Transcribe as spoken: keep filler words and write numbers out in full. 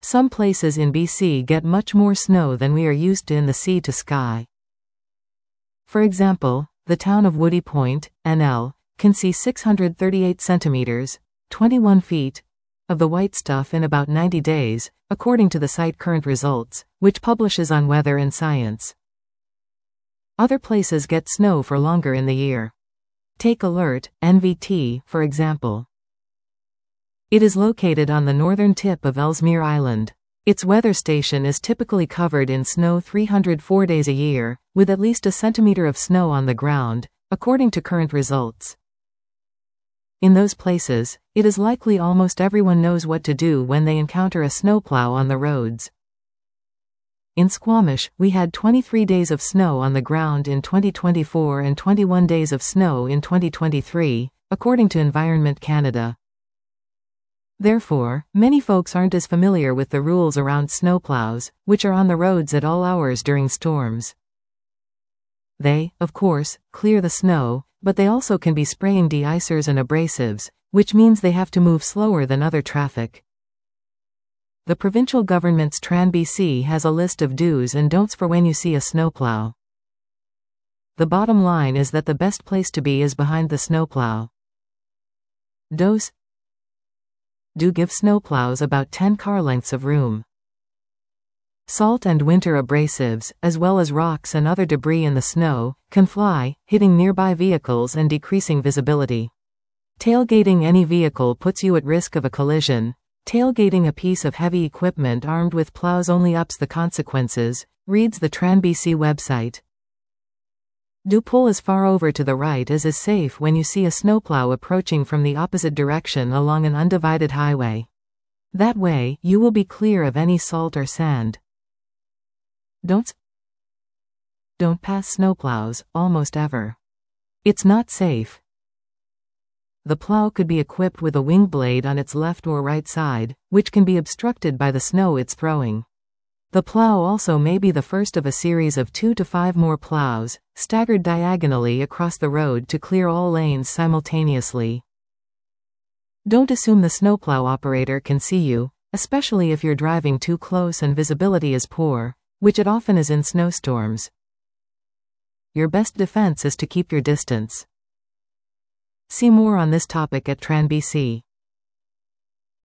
Some places in B C get much more snow than we are used to in the sea to sky. For example, the town of Woody Point, N L, can see six hundred thirty-eight centimeters, twenty-one feet, of the white stuff in about ninety days, according to the site Current Results, which publishes on Weather and Science. Other places get snow for longer in the year. Take Alert, N V T, for example. It is located on the northern tip of Ellesmere Island. Its weather station is typically covered in snow three hundred four days a year, with at least a centimeter of snow on the ground, according to Current Results. In those places, it is likely almost everyone knows what to do when they encounter a snowplow on the roads. In Squamish, we had twenty-three days of snow on the ground in twenty twenty-four and twenty-one days of snow in twenty twenty-three, according to Environment Canada. Therefore, many folks aren't as familiar with the rules around snowplows, which are on the roads at all hours during storms. They, of course, clear the snow, but they also can be spraying de-icers and abrasives, which means they have to move slower than other traffic. The provincial government's TranBC has a list of do's and don'ts for when you see a snowplow. The bottom line is that the best place to be is behind the snowplow. Do's: do give snowplows about ten car lengths of room. Salt and winter abrasives, as well as rocks and other debris in the snow, can fly, hitting nearby vehicles and decreasing visibility. Tailgating any vehicle puts you at risk of a collision. Tailgating a piece of heavy equipment armed with plows only ups the consequences, reads the TranBC website. Do pull as far over to the right as is safe when you see a snowplow approaching from the opposite direction along an undivided highway. That way, you will be clear of any salt or sand. Don'ts: don't pass snowplows, almost ever. It's not safe. The plow could be equipped with a wing blade on its left or right side, which can be obstructed by the snow it's throwing. The plow also may be the first of a series of two to five more plows, staggered diagonally across the road to clear all lanes simultaneously. Don't assume the snowplow operator can see you, especially if you're driving too close and visibility is poor, which it often is in snowstorms. Your best defense is to keep your distance. See more on this topic at TranBC.